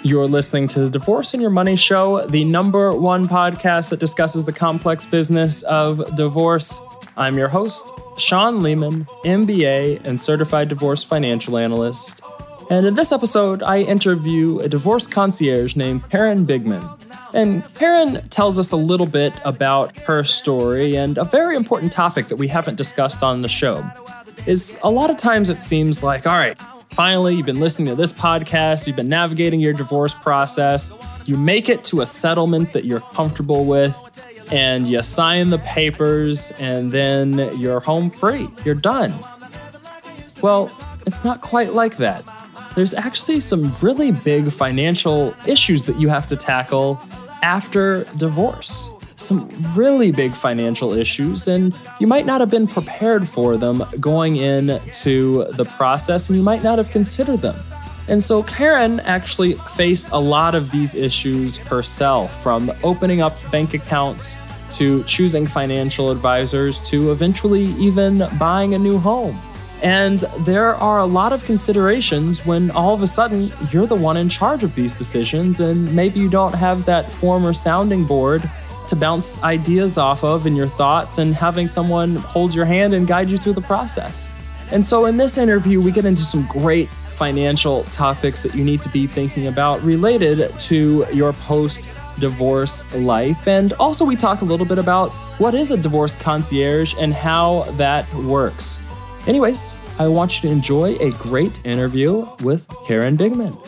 You're listening to the Divorce and Your Money Show, the number one podcast that discusses the complex business of divorce. I'm your host, Sean Lehman, MBA and certified divorce financial analyst. And in this episode, I interview a divorce concierge named Karen Bigman. And Karen tells us a little bit about her story, and a very important topic that we haven't discussed on the show is a lot of times it seems like, all right, finally, you've been listening to this podcast, you've been navigating your divorce process, you make it to a settlement that you're comfortable with, and you sign the papers, and then you're home free. You're done. Well, it's not quite like that. There's actually some really big financial issues that you have to tackle after divorce. Some really big financial issues, and you might not have been prepared for them going into the process, and you might not have considered them. And so Karen actually faced a lot of these issues herself, from opening up bank accounts to choosing financial advisors to eventually even buying a new home. And there are a lot of considerations when all of a sudden you're the one in charge of these decisions, and maybe you don't have that former sounding board to bounce ideas off of in your thoughts, and having someone hold your hand and guide you through the process. And so in this interview, we get into some great financial topics that you need to be thinking about related to your post-divorce life. And also we talk a little bit about what is a divorce concierge and how that works. Anyways, I want you to enjoy a great interview with Karen Bigman.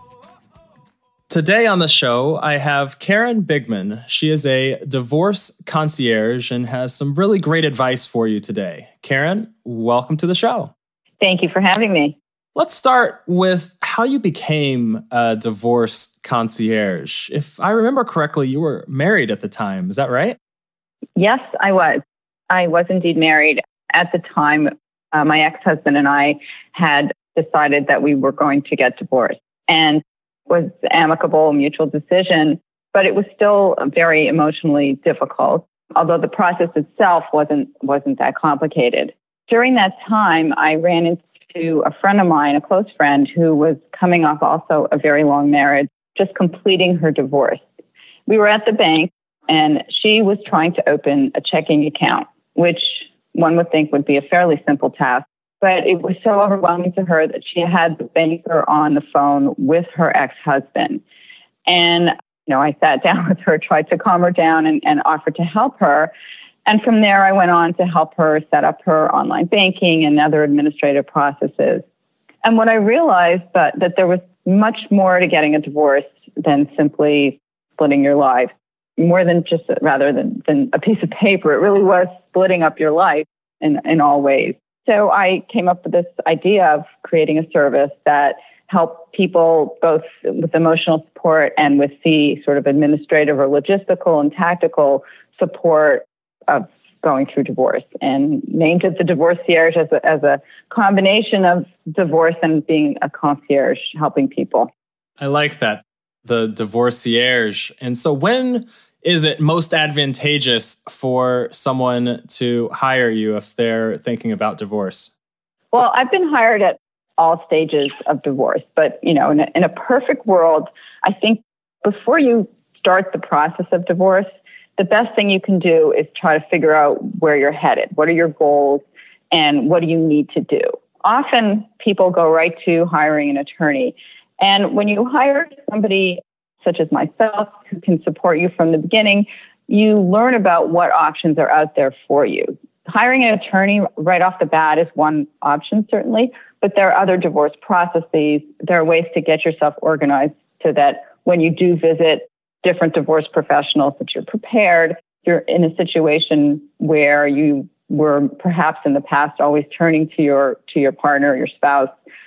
Today on the show, I have Karen Bigman. She is a divorce concierge and has some really great advice for you today. Karen, welcome to the show. Thank you for having me. Let's start with how you became a divorce concierge. If I remember correctly, you were married at the time. Is that right? Yes, I was. I was indeed married. At the time, my ex-husband and I had decided that we were going to get divorced. And was amicable, mutual decision, but it was still very emotionally difficult, although the process itself wasn't that complicated. During that time, I ran into a friend of mine, a close friend, who was coming off also a very long marriage, just completing her divorce. We were at the bank, and she was trying to open a checking account, which one would think would be a fairly simple task. But it was so overwhelming to her that she had the banker on the phone with her ex-husband. And, I sat down with her, tried to calm her down and offered to help her. And from there, I went on to help her set up her online banking and other administrative processes. And what I realized that there was much more to getting a divorce than simply splitting your life, more than just rather than a piece of paper. It really was splitting up your life in all ways. So I came up with this idea of creating a service that helped people both with emotional support and with the sort of administrative or logistical and tactical support of going through divorce, and named it the Divorcierge as a combination of divorce and being a concierge helping people. I like that, the Divorcierge. And so when is it most advantageous for someone to hire you if they're thinking about divorce? Well, I've been hired at all stages of divorce, but in a perfect world, I think before you start the process of divorce, the best thing you can do is try to figure out where you're headed. What are your goals and what do you need to do? Often people go right to hiring an attorney. And when you hire somebody such as myself, who can support you from the beginning, you learn about what options are out there for you. Hiring an attorney right off the bat is one option, certainly, but there are other divorce processes. There are ways to get yourself organized so that when you do visit different divorce professionals, that you're prepared. You're in a situation where you were perhaps in the past always turning to your partner or your spouse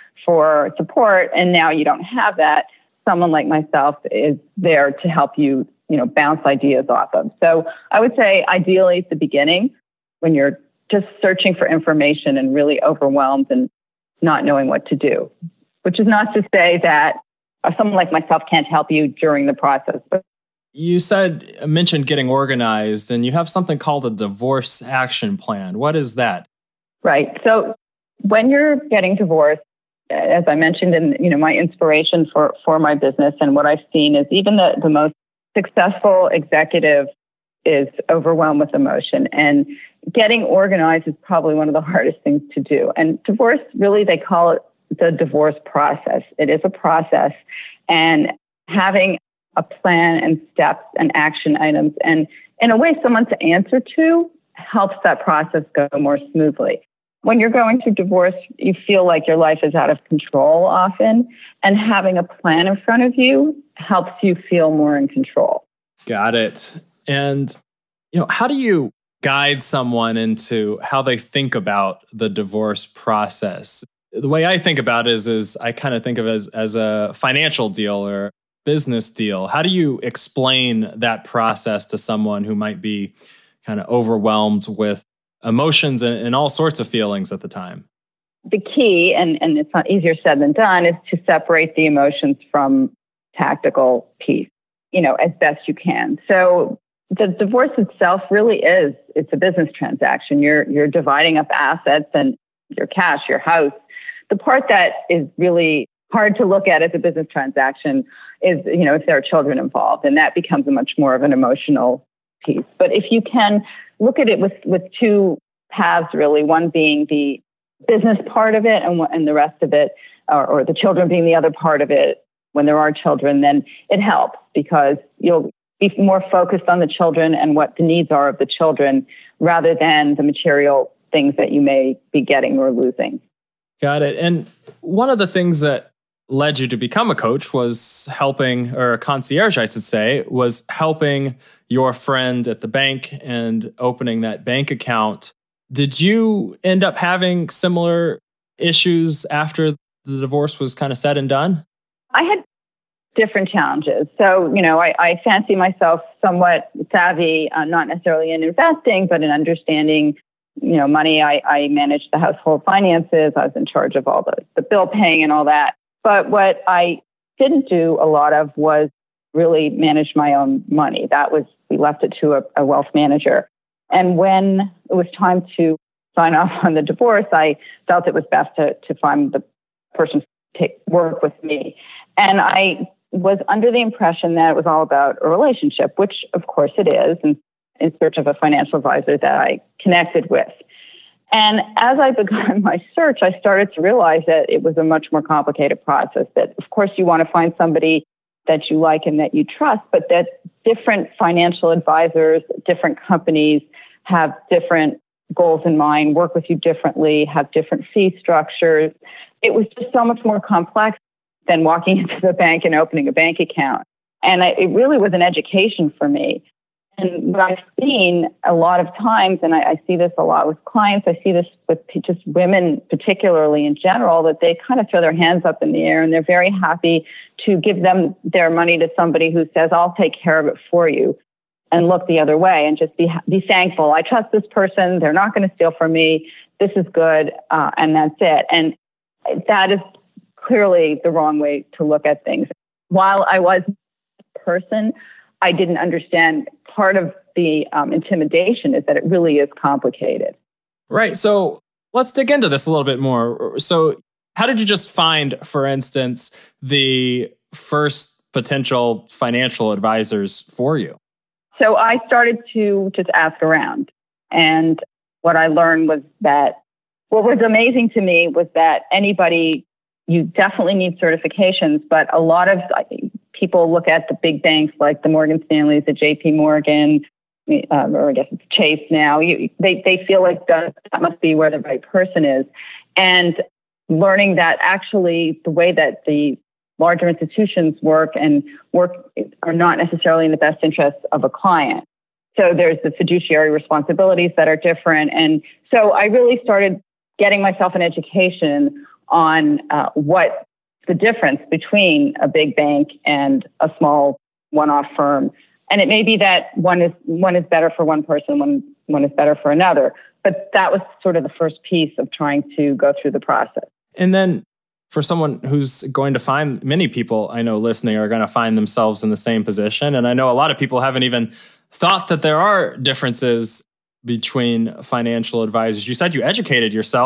for support, and now you don't have that. Someone like myself is there to help you, bounce ideas off of. So I would say ideally at the beginning, when you're just searching for information and really overwhelmed and not knowing what to do, which is not to say that someone like myself can't help you during the process. You mentioned getting organized, and you have something called a divorce action plan. What is that? Right. So when you're getting divorced, as I mentioned, in my inspiration for my business and what I've seen is even the most successful executive is overwhelmed with emotion, and getting organized is probably one of the hardest things to do. And divorce, really, they call it the divorce process. It is a process, and having a plan and steps and action items and in a way someone to answer to helps that process go more smoothly. When you're going through divorce, you feel like your life is out of control often, and having a plan in front of you helps you feel more in control. Got it. And, how do you guide someone into how they think about the divorce process? The way I think about it is I kind of think of it as a financial deal or business deal. How do you explain that process to someone who might be kind of overwhelmed with emotions and all sorts of feelings at the time? The key, and it's not easier said than done, is to separate the emotions from tactical piece, as best you can. So the divorce itself really it's a business transaction. You're dividing up assets and your cash, your house. The part that is really hard to look at as a business transaction is, if there are children involved, and that becomes a much more of an emotional piece. But if you can look at it with two paths, really, one being the business part of it and the rest of it, or the children being the other part of it, when there are children, then it helps because you'll be more focused on the children and what the needs are of the children rather than the material things that you may be getting or losing. Got it. And one of the things that led you to become a coach was helping, or a concierge, I should say, was helping your friend at the bank and opening that bank account. Did you end up having similar issues after the divorce was kind of said and done? I had different challenges. So, I fancy myself somewhat savvy, not necessarily in investing, but in understanding, money. I managed the household finances. I was in charge of all the bill paying and all that. But what I didn't do a lot of was really manage my own money. We left it to a wealth manager. And when it was time to sign off on the divorce, I felt it was best to find the person to work with me. And I was under the impression that it was all about a relationship, which of course it is, and in search of a financial advisor that I connected with. And as I began my search, I started to realize that it was a much more complicated process, that of course you want to find somebody that you like and that you trust, but that different financial advisors, different companies have different goals in mind, work with you differently, have different fee structures. It was just so much more complex than walking into the bank and opening a bank account. And it really was an education for me. And what I've seen a lot of times, and I see this a lot with clients, I see this with just women particularly in general, that they kind of throw their hands up in the air and they're very happy to give them their money to somebody who says, I'll take care of it for you, and look the other way and just be thankful. I trust this person. They're not going to steal from me. This is good. And that's it. And that is clearly the wrong way to look at things. While I was a person, I didn't understand part of the intimidation is that it really is complicated. Right. So let's dig into this a little bit more. So how did you just find, for instance, the first potential financial advisors for you? So I started to just ask around. And what I learned was that what was amazing to me was that you definitely need certifications, but a lot of people look at the big banks like the Morgan Stanleys, the JP Morgan, or I guess it's Chase now. They feel like that must be where the right person is. And learning that actually the way that the larger institutions work are not necessarily in the best interest of a client. So there's the fiduciary responsibilities that are different. And so I really started getting myself an education on what the difference between a big bank and a small one-off firm. And it may be that one is better for one person, one is better for another. But that was sort of the first piece of trying to go through the process. And then for someone who's going to find, many people I know listening are going to find themselves in the same position. And I know a lot of people haven't even thought that there are differences between financial advisors. You said you educated yourself.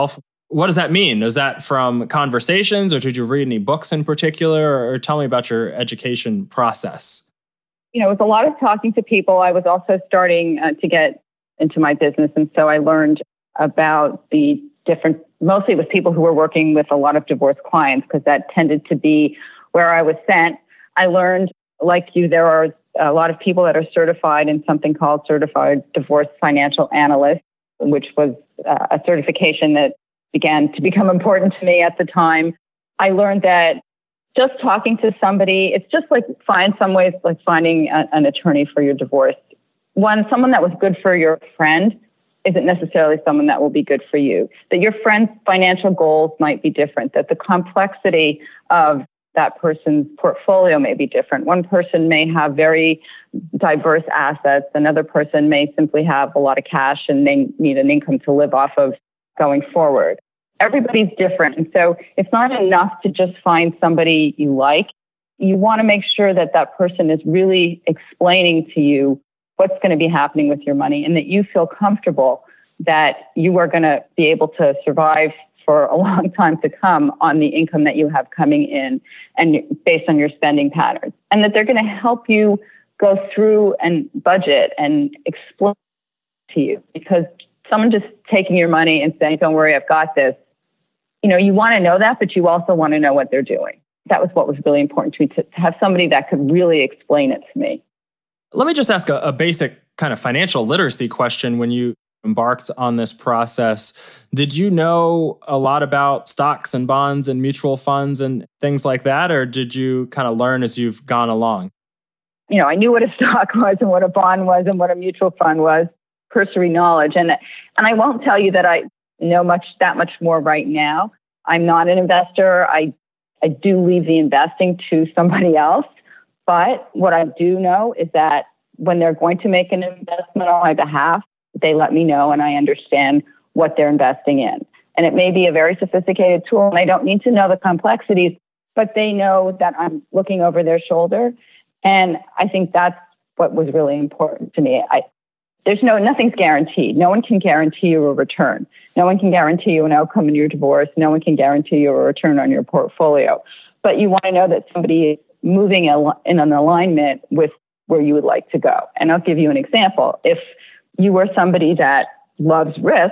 What does that mean? Is that from conversations, or did you read any books in particular? Or tell me about your education process. It was a lot of talking to people. I was also starting to get into my business. And so I learned about the different, mostly it was people who were working with a lot of divorced clients, because that tended to be where I was sent. I learned, like you, there are a lot of people that are certified in something called Certified Divorce Financial Analyst, which was a certification that began to become important to me at the time. I learned that just talking to somebody, it's just like some ways like finding an attorney for your divorce. Someone that was good for your friend isn't necessarily someone that will be good for you. That your friend's financial goals might be different, that the complexity of that person's portfolio may be different. One person may have very diverse assets. Another person may simply have a lot of cash and they need an income to live off of going forward. Everybody's different. And so it's not enough to just find somebody you like. You want to make sure that that person is really explaining to you what's going to be happening with your money, and that you feel comfortable that you are going to be able to survive for a long time to come on the income that you have coming in and based on your spending patterns. And that they're going to help you go through and budget and explain to you. Because someone just taking your money and saying, don't worry, I've got this, you want to know that, but you also want to know what they're doing. That was what was really important to me, to have somebody that could really explain it to me. Let me just ask a basic kind of financial literacy question. When you embarked on this process, did you know a lot about stocks and bonds and mutual funds and things like that? Or did you kind of learn as you've gone along? I knew what a stock was and what a bond was and what a mutual fund was, cursory knowledge. And I won't tell you that I know that much more right now. I'm not an investor. I do leave the investing to somebody else. But what I do know is that when they're going to make an investment on my behalf, they let me know and I understand what they're investing in. And it may be a very sophisticated tool and I don't need to know the complexities, but they know that I'm looking over their shoulder. And I think that's what was really important to me. Nothing's guaranteed. No one can guarantee you a return. No one can guarantee you an outcome in your divorce. No one can guarantee you a return on your portfolio. But you want to know that somebody is moving in an alignment with where you would like to go. And I'll give you an example. If you were somebody that loves risk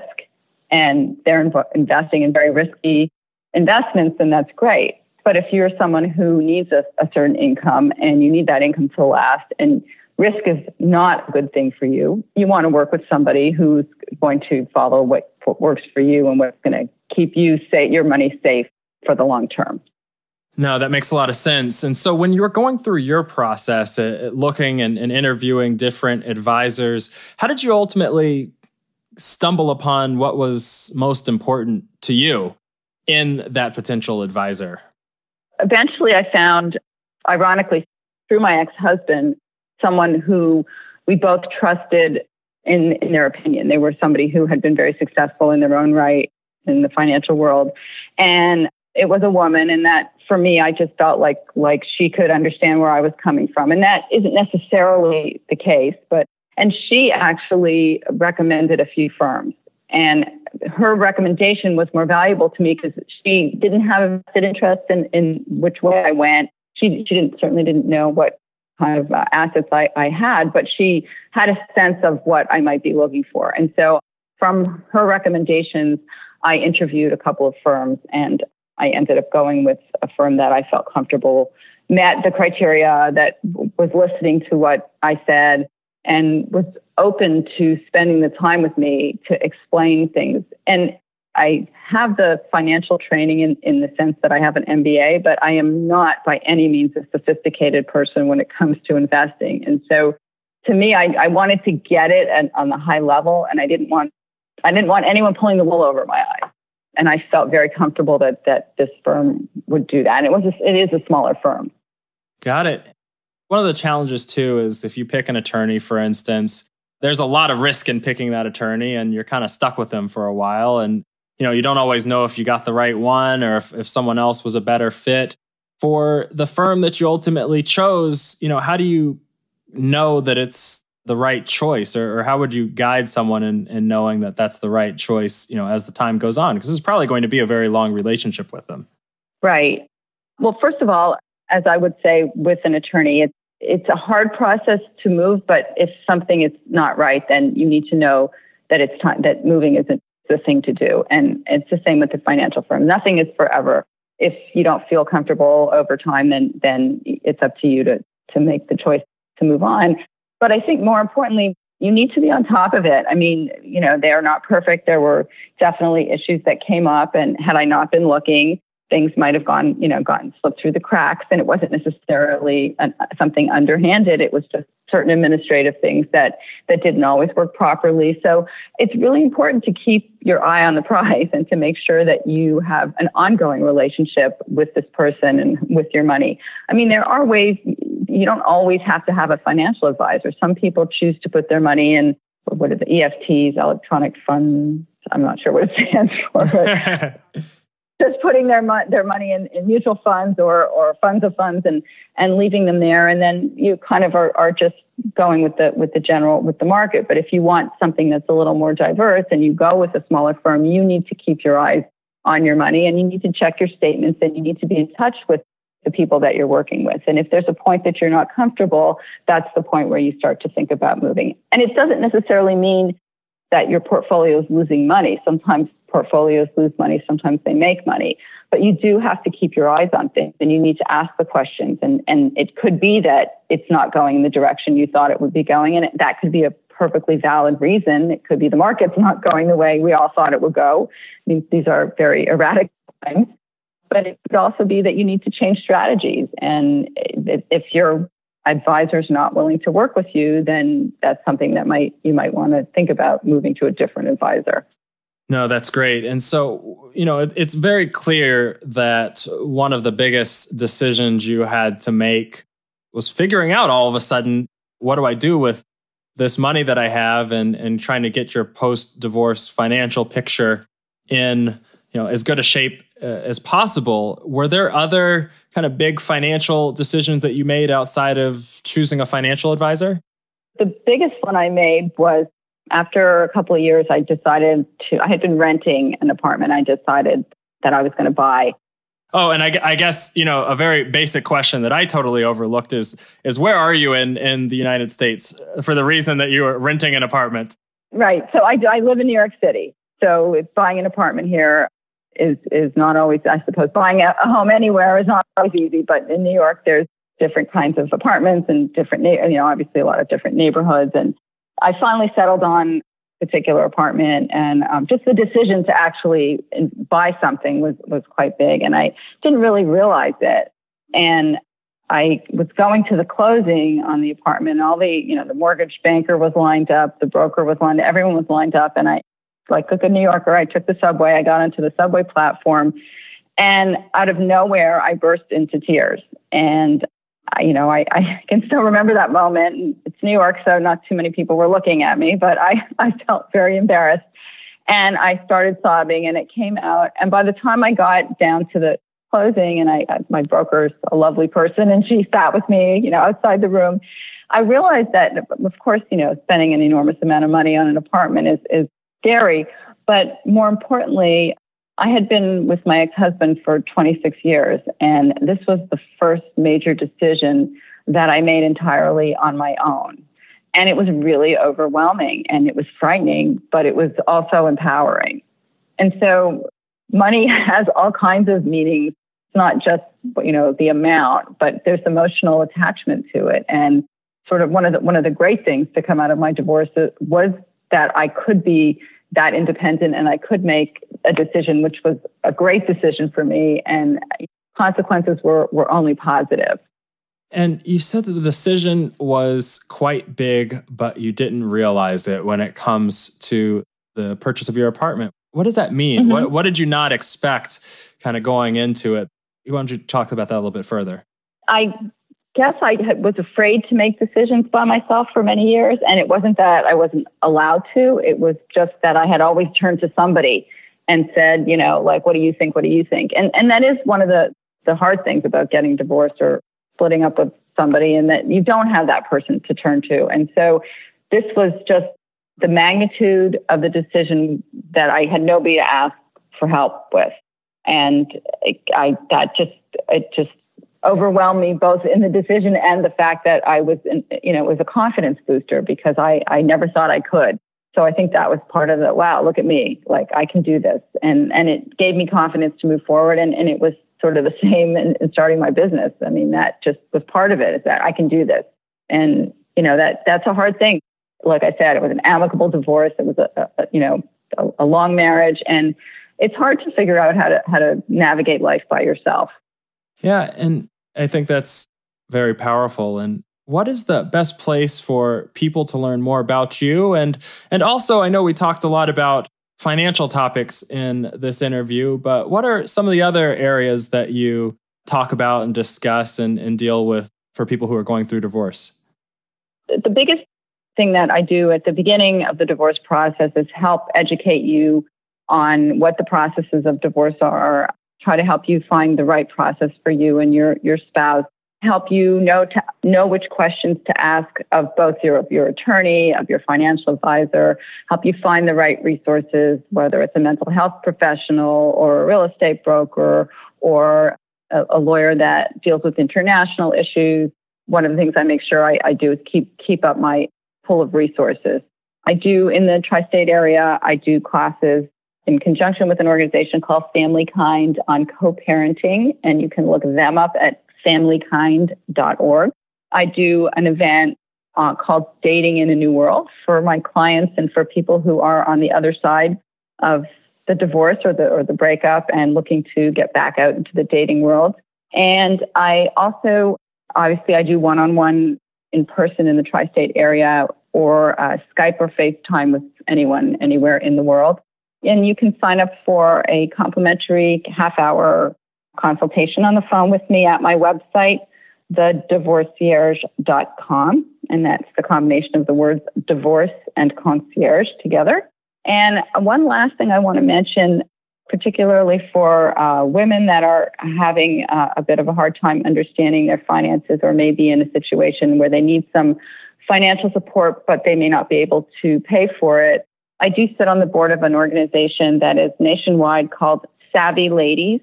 and they're investing in very risky investments, then that's great. But if you're someone who needs a certain income and you need that income to last and risk is not a good thing for you, you want to work with somebody who's going to follow what works for you and what's going to keep your money safe for the long term. No, that makes a lot of sense. And so when you were going through your process, looking and interviewing different advisors, how did you ultimately stumble upon what was most important to you in that potential advisor? Eventually, I found, ironically, through my ex-husband, someone who we both trusted in their opinion. They were somebody who had been very successful in their own right in the financial world. And it was a woman, and that for me, I just felt like she could understand where I was coming from. And that isn't necessarily the case, and she actually recommended a few firms. And her recommendation was more valuable to me because she didn't have a vested interest in which way I went. She certainly didn't know what kind of assets I had, but she had a sense of what I might be looking for. And so from her recommendations, I interviewed a couple of firms, and I ended up going with a firm that I felt comfortable met the criteria, that was listening to what I said and was open to spending the time with me to explain things. And I have the financial training in the sense that I have an MBA, but I am not by any means a sophisticated person when it comes to investing. And so to me, I wanted to get it on the high level, and I didn't want anyone pulling the wool over my eyes. And I felt very comfortable that this firm would do that. And it is a smaller firm. Got it. One of the challenges too is if you pick an attorney, for instance, there's a lot of risk in picking that attorney, and you're kind of stuck with them for a while. And you don't always know if you got the right one or if someone else was a better fit. For the firm that you ultimately chose, how do you know that it's the right choice, or how would you guide someone in knowing that that's the right choice, as the time goes on? Because it's probably going to be a very long relationship with them. Right. Well, first of all, as I would say with an attorney, it's a hard process to move, but if something is not right, then you need to know that it's time, that moving isn't the thing to do. And it's the same with the financial firm. Nothing is forever. If you don't feel comfortable over time, then it's up to you to make the choice to move on. But I think more importantly, you need to be on top of it. I mean, they are not perfect. There were definitely issues that came up, and had I not been looking, things might have gotten slipped through the cracks. And it wasn't necessarily something underhanded. It was just certain administrative things that didn't always work properly. So it's really important to keep your eye on the prize and to make sure that you have an ongoing relationship with this person and with your money. I mean, there are ways. You don't always have to have a financial advisor. Some people choose to put their money in, what are the EFTs, electronic funds? I'm not sure what it stands for, but just putting their money in mutual funds or funds of funds and leaving them there. And then you kind of are just going with the market. But if you want something that's a little more diverse and you go with a smaller firm, you need to keep your eyes on your money, and you need to check your statements, and you need to be in touch with the people that you're working with. And if there's a point that you're not comfortable, that's the point where you start to think about moving. And it doesn't necessarily mean that your portfolio is losing money. Sometimes portfolios lose money, sometimes they make money. But you do have to keep your eyes on things, and you need to ask the questions. And it could be that it's not going in the direction you thought it would be going, and that could be a perfectly valid reason. It could be the market's not going the way we all thought it would go. I mean, these are very erratic times. But it could also be that you need to change strategies. And if your advisor's not willing to work with you, then that's something that you might want to think about moving to a different advisor. No, that's great. And so, it's very clear that one of the biggest decisions you had to make was figuring out all of a sudden, what do I do with this money that I have, and trying to get your post-divorce financial picture in as good a shape as possible. Were there other kind of big financial decisions that you made outside of choosing a financial advisor? The biggest one I made was after a couple of years, I had been renting an apartment. I decided that I was going to buy. Oh, and I guess, a very basic question that I totally overlooked is where are you in the United States for the reason that you were renting an apartment? Right. So I live in New York City. So buying an apartment here is not always, I suppose, buying a home anywhere is not always easy. But in New York, there's different kinds of apartments and different, obviously a lot of different neighborhoods. And I finally settled on a particular apartment, and just the decision to actually buy something was quite big, and I didn't really realize it. And I was going to the closing on the apartment, and all the mortgage banker was lined up, the broker was lined up, everyone was lined up, and like a good New Yorker, I took the subway. I got onto the subway platform, and out of nowhere, I burst into tears. And I can still remember that moment. It's New York, so not too many people were looking at me, but I felt very embarrassed. And I started sobbing, and it came out. And by the time I got down to the closing, and my broker's a lovely person, and she sat with me, outside the room, I realized that, of course, spending an enormous amount of money on an apartment is scary. But more importantly, I had been with my ex-husband for 26 years, and this was the first major decision that I made entirely on my own. And it was really overwhelming, and it was frightening, but it was also empowering. And so money has all kinds of meanings. It's not just, the amount, but there's emotional attachment to it. And sort of one of the great things to come out of my divorce was that I could be that independent, and I could make a decision, which was a great decision for me, and consequences were only positive. And you said that the decision was quite big, but you didn't realize it when it comes to the purchase of your apartment. What does that mean? Mm-hmm. What did you not expect kind of going into it? Why don't you talk about that a little bit further? I guess I was afraid to make decisions by myself for many years. And it wasn't that I wasn't allowed to. It was just that I had always turned to somebody and said, what do you think? What do you think? And that is one of the hard things about getting divorced or splitting up with somebody, and that you don't have that person to turn to. And so this was just the magnitude of the decision that I had nobody to ask for help with. And it just overwhelmed me, both in the decision and the fact that I was, it was a confidence booster, because I never thought I could. So I think that was part of the, wow, look at me, like I can do this. And it gave me confidence to move forward. And it was sort of the same in starting my business. I mean, that just was part of it, is that I can do this. And, that's a hard thing. Like I said, it was an amicable divorce. It was a long marriage, and it's hard to figure out how to navigate life by yourself. Yeah. And I think that's very powerful. And what is the best place for people to learn more about you? And also, I know we talked a lot about financial topics in this interview, but what are some of the other areas that you talk about and discuss and deal with for people who are going through divorce? The biggest thing that I do at the beginning of the divorce process is help educate you on what the processes of divorce are, try to help you find the right process for you and your spouse, help you know which questions to ask of both your attorney, of your financial advisor, help you find the right resources, whether it's a mental health professional or a real estate broker or a lawyer that deals with international issues. One of the things I make sure I do is keep up my pool of resources. I do, in the tri-state area, I do classes in conjunction with an organization called Family Kind on co-parenting, and you can look them up at familykind.org. I do an event called Dating in a New World for my clients and for people who are on the other side of the divorce or the breakup and looking to get back out into the dating world. And I also, obviously, I do one-on-one in person in the tri-state area, or Skype or FaceTime with anyone anywhere in the world. And you can sign up for a complimentary half-hour consultation on the phone with me at my website, thedivorcierge.com. And that's the combination of the words divorce and concierge together. And one last thing I want to mention, particularly for women that are having a bit of a hard time understanding their finances, or maybe in a situation where they need some financial support, but they may not be able to pay for it. I do sit on the board of an organization that is nationwide called Savvy Ladies,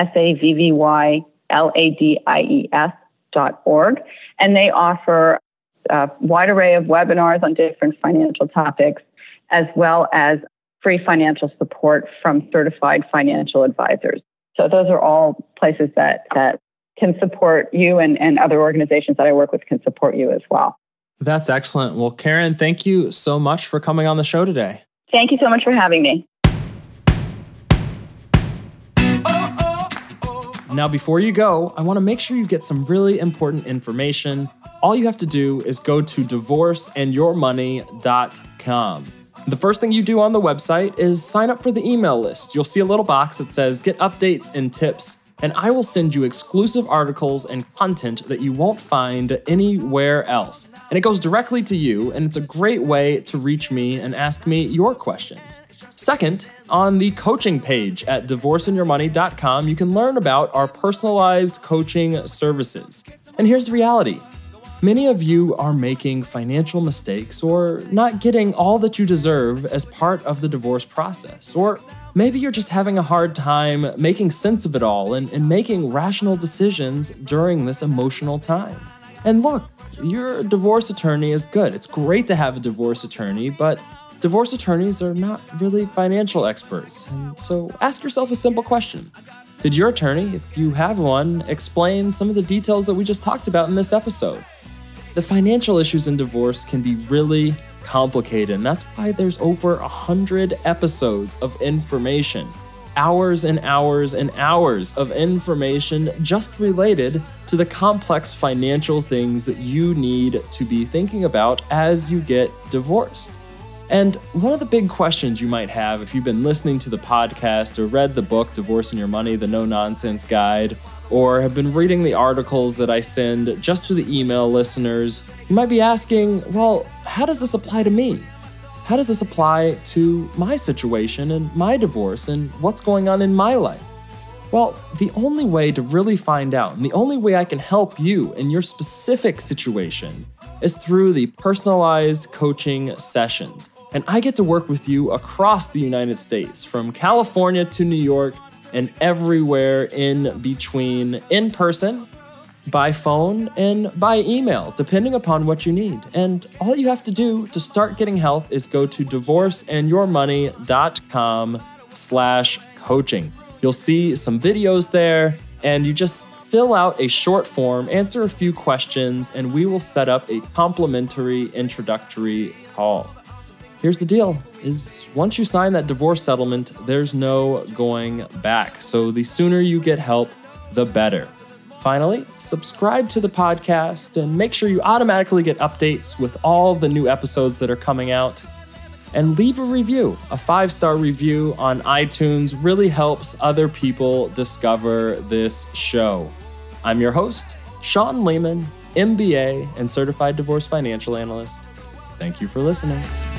SAVVYLADIES.org. And they offer a wide array of webinars on different financial topics, as well as free financial support from certified financial advisors. So those are all places that can support you, and other organizations that I work with can support you as well. That's excellent. Well, Karen, thank you so much for coming on the show today. Thank you so much for having me. Now, before you go, I want to make sure you get some really important information. All you have to do is go to divorceandyourmoney.com. The first thing you do on the website is sign up for the email list. You'll see a little box that says get updates and tips, and I will send you exclusive articles and content that you won't find anywhere else. And it goes directly to you, and it's a great way to reach me and ask me your questions. Second, on the coaching page at divorceandyourmoney.com, you can learn about our personalized coaching services. And here's the reality. Many of you are making financial mistakes or not getting all that you deserve as part of the divorce process. Or maybe you're just having a hard time making sense of it all and making rational decisions during this emotional time. And look, your divorce attorney is good. It's great to have a divorce attorney, but divorce attorneys are not really financial experts. And so ask yourself a simple question. Did your attorney, if you have one, explain some of the details that we just talked about in this episode? The financial issues in divorce can be really complicated, and that's why there's over 100 episodes of information, hours and hours and hours of information just related to the complex financial things that you need to be thinking about as you get divorced. And one of the big questions you might have if you've been listening to the podcast or read the book, Divorce and Your Money, The No-Nonsense Guide, or have been reading the articles that I send just to the email listeners, you might be asking, well, how does this apply to me? How does this apply to my situation and my divorce and what's going on in my life? Well, the only way to really find out, and the only way I can help you in your specific situation, is through the personalized coaching sessions. And I get to work with you across the United States, from California to New York and everywhere in between, in person, by phone, and by email, depending upon what you need. And all you have to do to start getting help is go to divorceandyourmoney.com/coaching. You'll see some videos there, and you just fill out a short form, answer a few questions, and we will set up a complimentary introductory call. Here's the deal, is once you sign that divorce settlement, there's no going back. So the sooner you get help, the better. Finally, subscribe to the podcast and make sure you automatically get updates with all the new episodes that are coming out. And leave a review. A 5-star review on iTunes really helps other people discover this show. I'm your host, Sean Lehman, MBA and Certified Divorce Financial Analyst. Thank you for listening.